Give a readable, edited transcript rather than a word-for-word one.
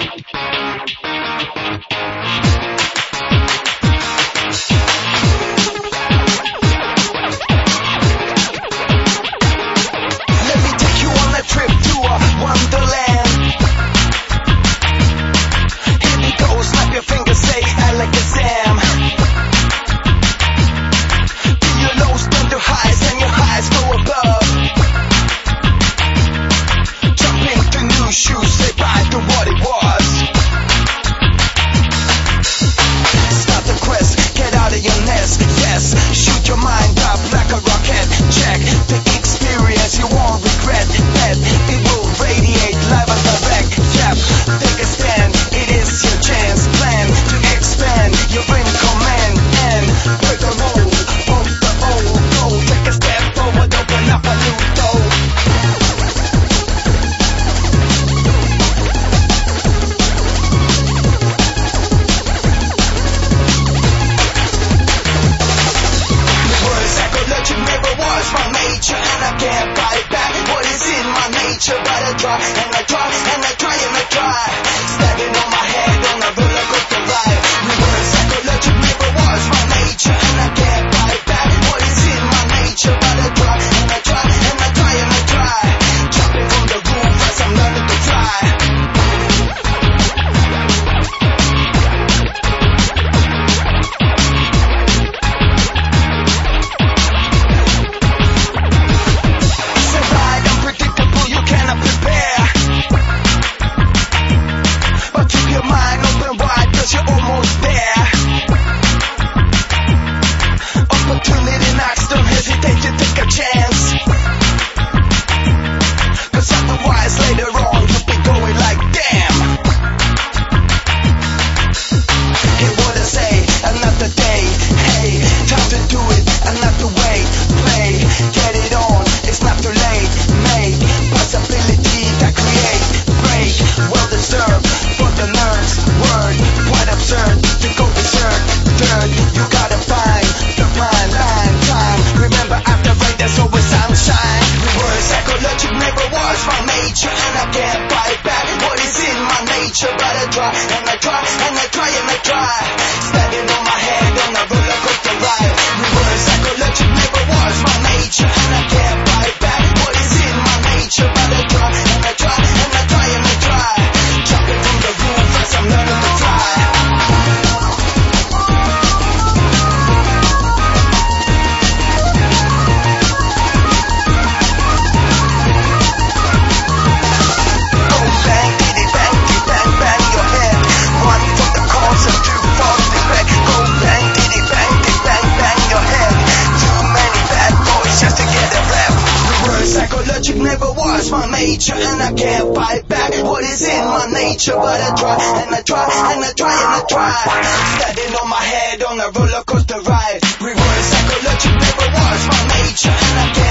nature, and I can't fight back what is in my nature. But I try, and I try, and I try, and I try. Standing on my head on a roller coaster ride. Reverse psychology never was my nature, and I can't